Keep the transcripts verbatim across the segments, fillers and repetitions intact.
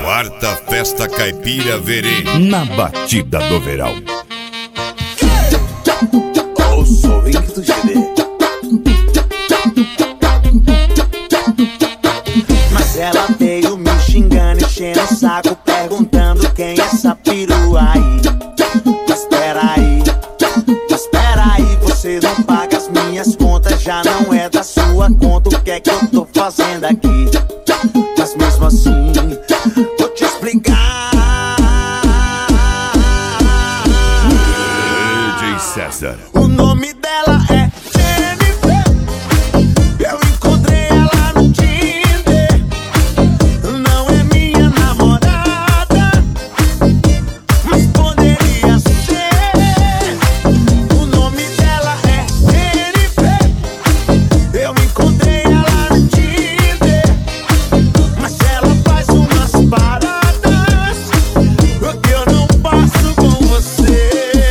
Quarta Festa Caipira Verê, na batida do verão. Eu sou o Henrique do G D. Mas ela veio me xingando, enchendo o saco, perguntando quem é essa perua aí. Mas peraí, mas peraí, você não paga as minhas contas, já não é da sua conta. O que é que eu tô fazendo aqui? Mas mesmo assim, vou te explicar. D J César. O nome dela é Jennifer. Eu encontrei ela no Tinder. Não é minha namorada, mas poderia ser. O nome dela é Jennifer. Eu encontrei ela no Tinder, mas ela faz umas paradas que eu não passo com você.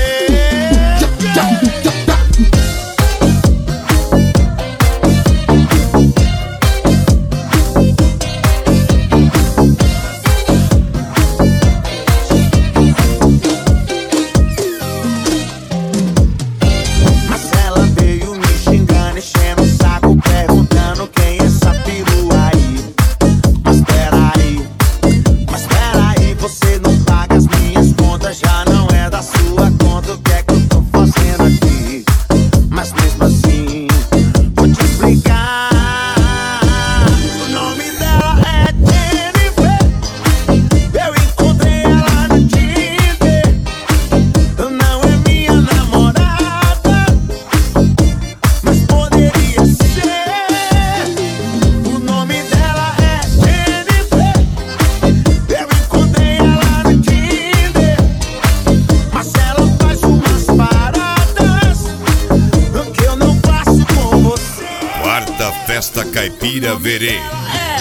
Mas ela veio me xingando, enchendo o saco, perguntando quem é essa perua aí. Mas peraí, mas peraí, você não paga as minhas contas, já não é da sua conta. O que é que eu tô fazendo aqui? Mas mesmo assim, vou te explicar. O nome dela é Jennifer. Eu encontrei ela no Tinder. Não é minha namorada, mas poderia ser. O nome dela é Jennifer. Eu encontrei ela no Tinder, mas ela faz umas paradas que eu não faço com você. Quarta Festa Caipira Verê,